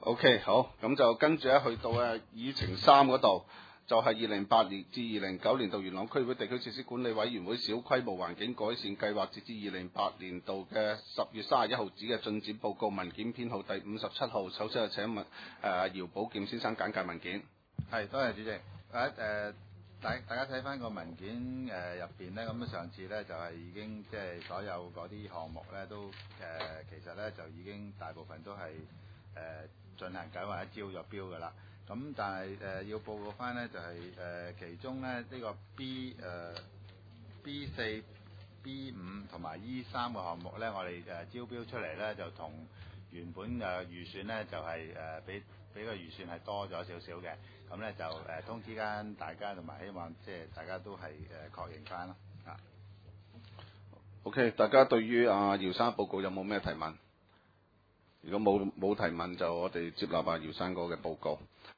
OK， 好，咁就跟住去到議程3嗰度，就係2008年至2009年度元朗區會地區設施管理委員會小規模環境改善計劃截至2008年度嘅10月31號止嘅進展報告文件編號第57號。首先就請問姚寶劍先生簡介文件。 係，多謝主席。大家睇翻個文件入邊咧，咁上次咧就係已經即係所有嗰啲項目咧都其實咧就已經大部分都係進行緊或者招咗標㗎啦。咁但係要報告翻咧就係其中咧呢個 B4、B5 同埋 E3 個項目咧，我哋招標出嚟咧就同原本預算咧就係比個預算係多咗少少嘅。咁咧就通知間大家，同埋希望即係大家都係確認翻咯。 OK， 大家對於姚生報告有冇咩提問？如果冇提問，就我哋接納姚生哥嘅報告。